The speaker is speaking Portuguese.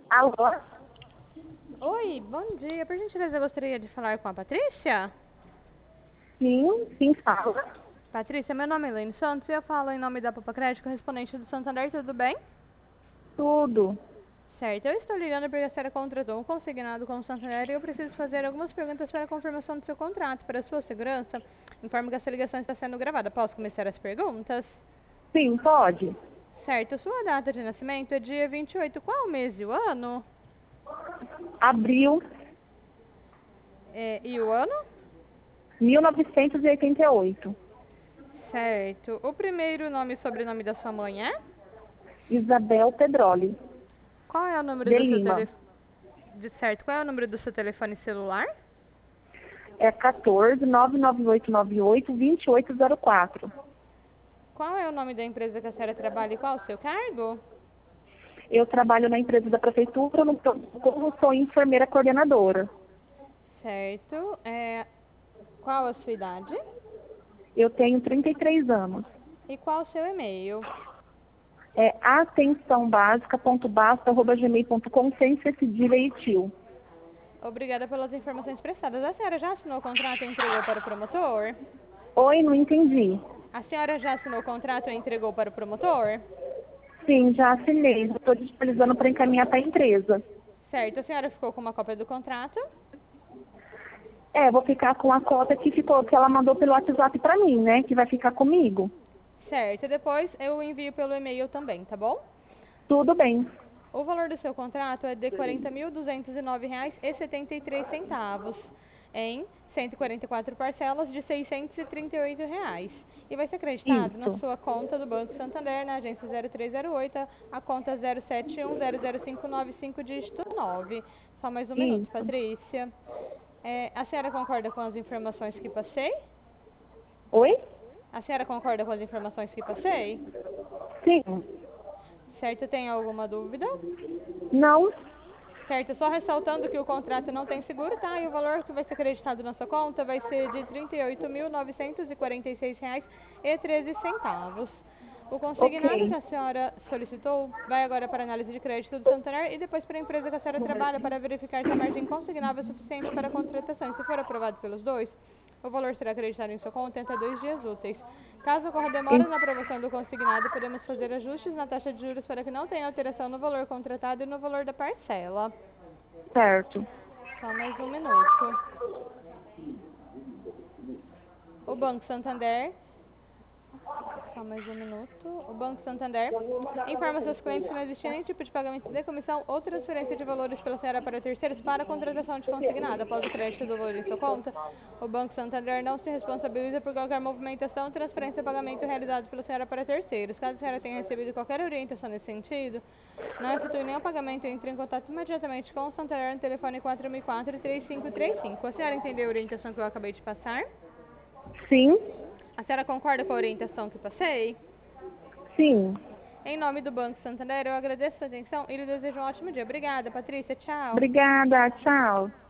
Alô? Oi, bom dia. Por gentileza, eu gostaria de falar com a Patrícia. Sim, fala. Patrícia, meu nome é Elaine Santos e eu falo em nome da Popa Crédito, correspondente do Santander, tudo bem? Tudo. Certo, eu estou ligando porque a senhora contratou um consignado com o Santander e eu preciso fazer algumas perguntas para a confirmação do seu contrato. Para a sua segurança, informo que essa ligação está sendo gravada. Posso começar as perguntas? Sim, pode. Certo, sua data de nascimento é dia 28. Qual o mês e o ano? Abril E o ano? 1988. Certo. O primeiro nome e sobrenome da sua mãe é? Isabel Pedroli. Qual é o número De do seu Lima. telefone? Certo, qual é o número do seu telefone celular? É 14 99898 2804. Qual é o nome da empresa que a senhora trabalha e qual o seu cargo? Eu trabalho na empresa da prefeitura, como sou enfermeira coordenadora. Certo. Qual a sua idade? Eu tenho 33 anos. E qual o seu e-mail? É atençãobásica.basta@gmail.com sem ser cedilha e tio. Obrigada pelas informações prestadas. A senhora já assinou o contrato e entregou para o promotor? Oi, não entendi. A senhora já assinou o contrato e entregou para o promotor? Sim, já assinei. Já estou disponibilizando para encaminhar para a empresa. Certo. A senhora ficou com uma cópia do contrato? Vou ficar com a cópia que ela mandou pelo WhatsApp para mim, né? Que vai ficar comigo. Certo. Depois eu envio pelo e-mail também, tá bom? Tudo bem. O valor do seu contrato é de R$ 40.209,73 em 144 parcelas de R$ 638. E vai ser acreditado na Isso. sua conta do Banco Santander, na agência 0308, a conta 071005955, dígito 9. Só mais um minuto, Isso. Patrícia. A senhora concorda com as informações que passei? Oi? A senhora concorda com as informações que passei? Sim. Certo, tem alguma dúvida? Não? Certo, só ressaltando que o contrato não tem seguro, tá? E o valor que vai ser acreditado na sua conta vai ser de R$ 38.946,13. O consignado que Ok. a senhora solicitou vai agora para a análise de crédito do Santander e depois para a empresa que a senhora trabalha para verificar se a margem consignável é suficiente para a contratação. E se for aprovado pelos dois, o valor será acreditado em sua conta em até 2 dias úteis. Caso ocorra demora En- na aprovação do consignado, podemos fazer ajustes na taxa de juros para que não tenha alteração no valor contratado e no valor da parcela. Certo. Só mais um minuto. O Banco Santander, só mais um minuto. O Banco Santander informa seus clientes que não existe nenhum tipo de pagamento de comissão ou transferência de valores pela senhora para terceiros para a contratação de consignado. Após o crédito do valor em sua conta, o Banco Santander não se responsabiliza por qualquer movimentação, transferência ou pagamento realizado pela senhora para terceiros. Caso a senhora tenha recebido qualquer orientação nesse sentido, não efetue nenhum pagamento e entre em contato imediatamente com o Santander no telefone 4004-3535. A senhora entendeu a orientação que eu acabei de passar? Sim? A senhora concorda com a orientação que passei? Sim. Em nome do Banco Santander, eu agradeço a sua atenção e lhe desejo um ótimo dia. Obrigada, Patrícia. Tchau. Obrigada. Tchau.